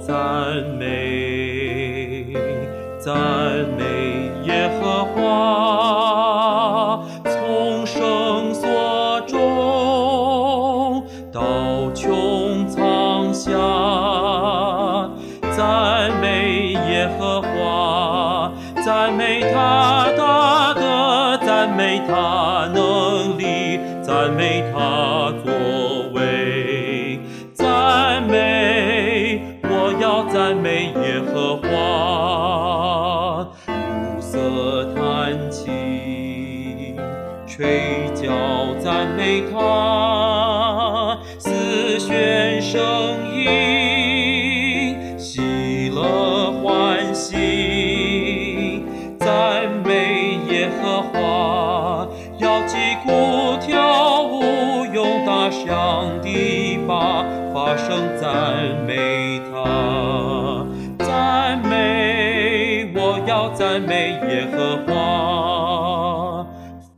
赞美，赞美耶和华，从圣所中到穹苍下，赞美耶和华，赞美他大德，赞美他能力，赞美他作为，赞美，我要赞美耶和华。鼓瑟弹琴，吹角赞美他，四弦声音，喜乐欢喜，赞美耶和华。要击鼓跳舞，用大响的把发声赞美他，赞美，我要赞美耶和华。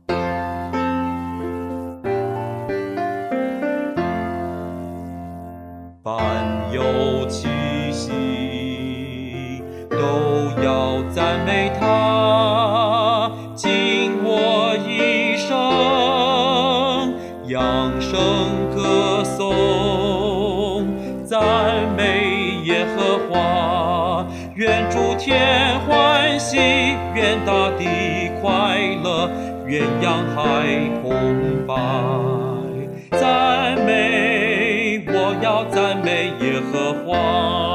凡有气息，都要赞美他，尽我一生，扬声歌颂，赞美耶和华。愿诸天欢喜，愿大地快乐，愿洋海澎湃，赞美，我要赞美耶和华。